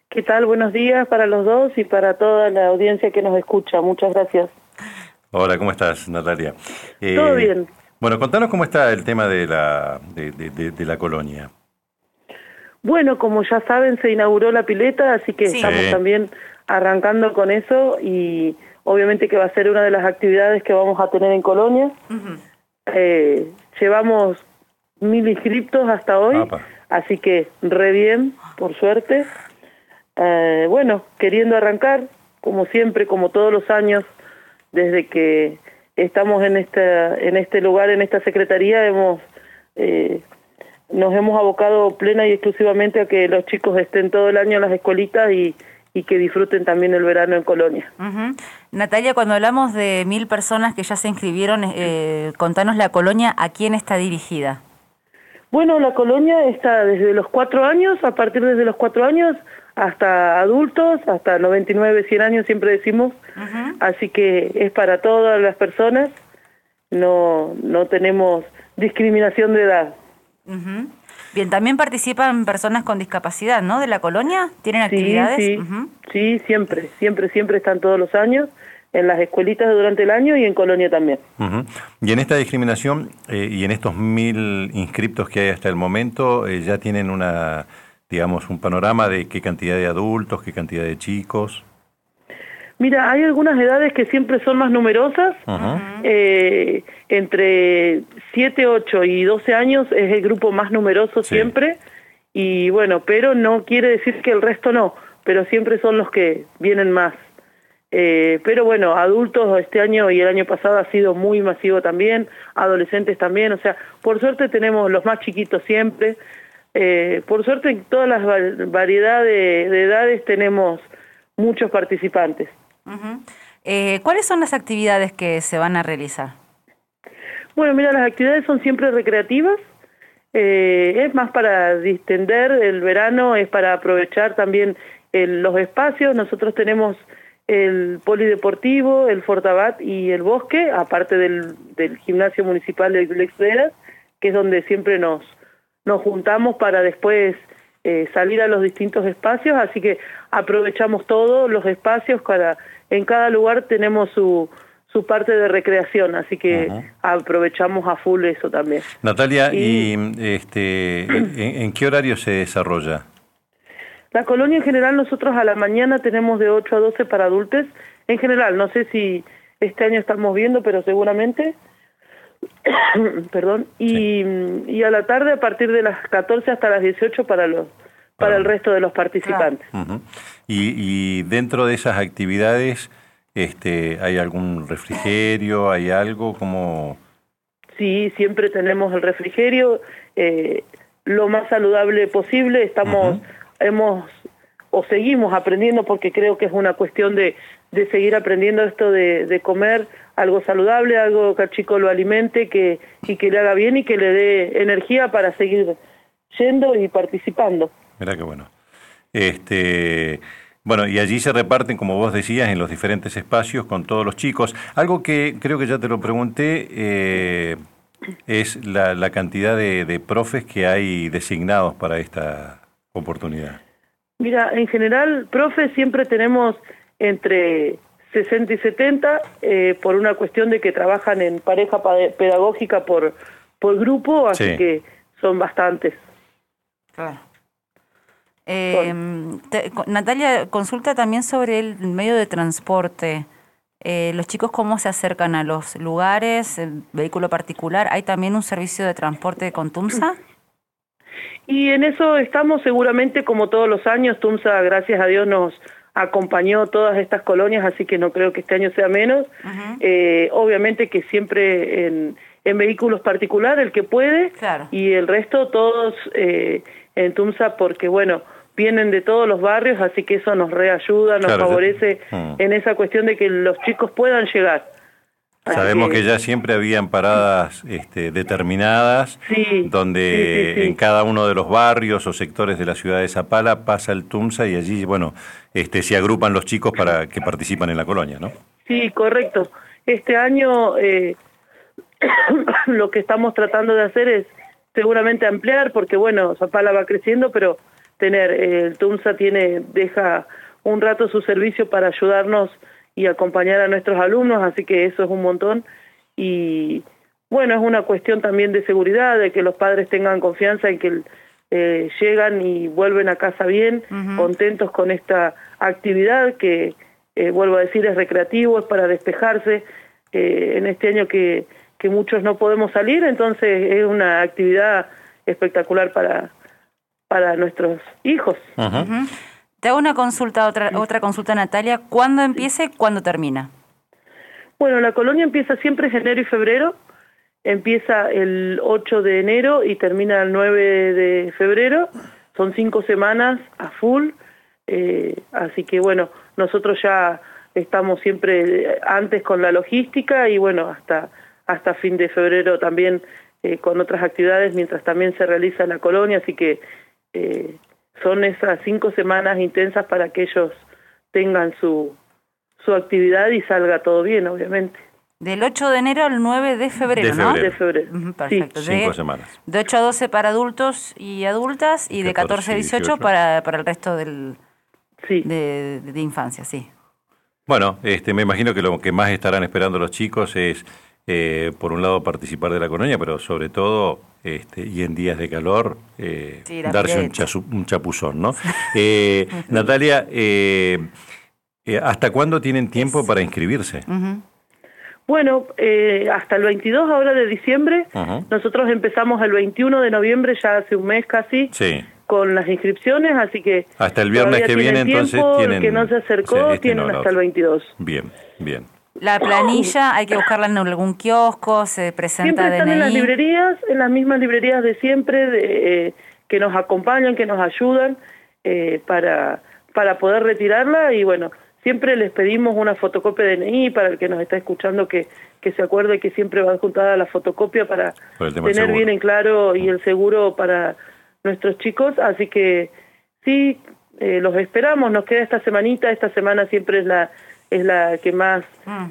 ¿Qué tal? Buenos días para los dos y para toda la audiencia que nos escucha. Muchas gracias. Hola, ¿cómo estás, Natalia? Todo Eh, bien. bueno, contanos cómo está el tema de la colonia. Bueno, como ya saben, se inauguró la pileta, así que Sí. estamos también arrancando con eso y obviamente que va a ser una de las actividades que vamos a tener en Colonia. Llevamos 1000 inscriptos hasta hoy, Apa. así que re bien, por suerte. Bueno, queriendo arrancar, como siempre, como todos los años, desde que estamos en este lugar, en esta secretaría, nos hemos abocado plena y exclusivamente a que los chicos estén todo el año en las escuelitas y que disfruten también el verano en Colonia. Natalia, cuando hablamos de 1000 personas que ya se inscribieron, contanos la colonia, ¿a quién está dirigida? Bueno, la colonia está desde los 4 años, a partir desde los 4 años, hasta adultos, hasta 99, 100 años, siempre decimos. Así que es para todas las personas, no tenemos discriminación de edad. Bien, también participan personas con discapacidad, ¿no? ¿De la colonia? ¿Tienen actividades? Sí, sí, siempre están todos los años, en las escuelitas durante el año y en Colonia también. Y en esta discriminación y en estos 1000 inscriptos que hay hasta el momento, ya tienen digamos, un panorama de qué cantidad de adultos, qué cantidad de chicos. Mira, hay algunas edades que siempre son más numerosas. Entre 7, 8 y 12 años es el grupo más numeroso siempre. Y bueno, pero no quiere decir que el resto no, pero siempre son los que vienen más. Pero bueno, adultos este año y el año pasado ha sido muy masivo también, adolescentes también, o sea, por suerte tenemos los más chiquitos siempre. Por suerte en todas las variedad de edades tenemos muchos participantes. ¿Cuáles son las actividades que se van a realizar? Bueno, mira, las actividades son siempre recreativas, es más para distender el verano, es para aprovechar también los espacios. Nosotros tenemos el polideportivo, el Fortabat y el bosque, aparte del gimnasio municipal de Lex Heras, que es donde siempre nos juntamos para después salir a los distintos espacios, así que aprovechamos todos los espacios, en cada lugar tenemos su parte de recreación, así que aprovechamos a full eso también. Natalia, ¿en qué horario se desarrolla? La colonia en general nosotros a la mañana tenemos de 8 a 12 para adultos, en general, no sé si este año estamos viendo, pero seguramente, perdón, y a la tarde a partir de las 14 hasta las 18 para el resto de los participantes. Y dentro de esas actividades, ¿hay algún refrigerio, hay algo como...? Sí, siempre tenemos el refrigerio, lo más saludable posible, seguimos aprendiendo porque creo que es una cuestión de seguir aprendiendo esto de comer algo saludable, algo que al chico lo alimente y que le haga bien y que le dé energía para seguir yendo y participando. Mirá qué bueno. Bueno, y allí se reparten, como vos decías, en los diferentes espacios con todos los chicos. Algo que creo que ya te lo pregunté, es la cantidad de profes que hay designados para esta oportunidad. Mira, en general, profes siempre tenemos entre 60 y 70, por una cuestión de que trabajan en pareja pedagógica por grupo, así que son bastantes. Claro. Natalia, consulta también sobre el medio de transporte. ¿Los chicos cómo se acercan a los lugares, el vehículo particular? ¿Hay también un servicio de transporte con TUMSA? Y en eso estamos seguramente como todos los años. TUMSA, gracias a Dios, nos acompañó todas estas colonias, así que no creo que este año sea menos. Obviamente que siempre en vehículos particulares, el que puede, y el resto todos en TUMSA, porque bueno, vienen de todos los barrios, así que eso nos reayuda, nos favorece en esa cuestión de que los chicos puedan llegar. Sabemos que ya siempre habían paradas determinadas, donde en cada uno de los barrios o sectores de la ciudad de Zapala pasa el TUMSA y allí, bueno, se agrupan los chicos para que participan en la colonia, ¿no? Sí, correcto. Este año lo que estamos tratando de hacer es seguramente ampliar, porque bueno, Zapala va creciendo, pero tener. El TUMSA deja un rato su servicio para ayudarnos y acompañar a nuestros alumnos, así que eso es un montón. Y bueno, es una cuestión también de seguridad, de que los padres tengan confianza en que llegan y vuelven a casa bien, contentos con esta actividad que, vuelvo a decir, es recreativo, es para despejarse. En este año que muchos no podemos salir, entonces es una actividad espectacular para nuestros hijos. Te hago una consulta, otra consulta, Natalia. ¿Cuándo empieza y cuándo termina? Bueno, la colonia empieza siempre en enero y febrero. Empieza el 8 de enero y termina el 9 de febrero. Son 5 semanas a full. Así que bueno, nosotros ya estamos siempre antes con la logística y bueno, hasta fin de febrero también con otras actividades, mientras también se realiza la colonia. Así que son esas 5 semanas intensas para que ellos tengan su actividad y salga todo bien, obviamente. Del 8 de enero al 9 de febrero, ¿no? De febrero. Perfecto. Sí. 5 semanas. De 8 a 12 para adultos y adultas y de 14 a 18 para el resto de infancia, sí. Bueno, me imagino que lo que más estarán esperando los chicos es, por un lado, participar de la colonia, pero sobre todo, y en días de calor, darse un chapuzón, ¿no? Natalia, ¿hasta cuándo tienen tiempo para inscribirse? Bueno, hasta el 22 ahora de diciembre. Nosotros empezamos el 21 de noviembre, ya hace un mes casi, con las inscripciones, así que hasta el viernes que viene, entonces tienen... El que no se acercó, tienen hasta el 22. Bien. La planilla hay que buscarla en algún kiosco, se presenta siempre están en las librerías, en las mismas librerías de siempre, que nos acompañan, que nos ayudan para poder retirarla. Y bueno, siempre les pedimos una fotocopia de DNI para el que nos está escuchando, que se acuerde que siempre va juntada la fotocopia para tener bien en claro y el seguro para nuestros chicos. Así que sí, los esperamos, nos queda esta semanita. Esta semana siempre es la que más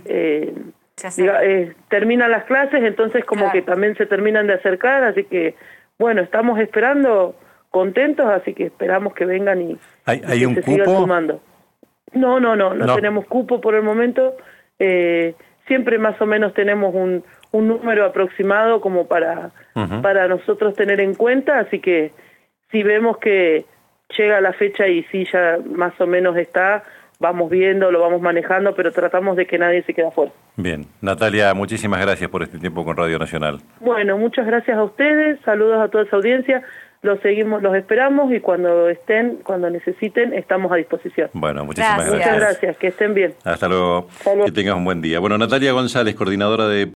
terminan las clases, entonces como que también se terminan de acercar, así que bueno, estamos esperando, contentos, así que esperamos que vengan y ¿Hay un se cupo? sigan sumando. No tenemos cupo por el momento. Siempre más o menos tenemos un número aproximado como para nosotros tener en cuenta, así que si vemos que llega la fecha y si ya más o menos está, vamos viendo, lo vamos manejando, pero tratamos de que nadie se quede afuera. Bien. Natalia, muchísimas gracias por este tiempo con Radio Nacional. Bueno, muchas gracias a ustedes, saludos a toda esa audiencia. Los esperamos y cuando necesiten, estamos a disposición. Bueno, muchísimas gracias. Muchas gracias, que estén bien. Hasta luego. Que tengas un buen día. Bueno, Natalia González, coordinadora de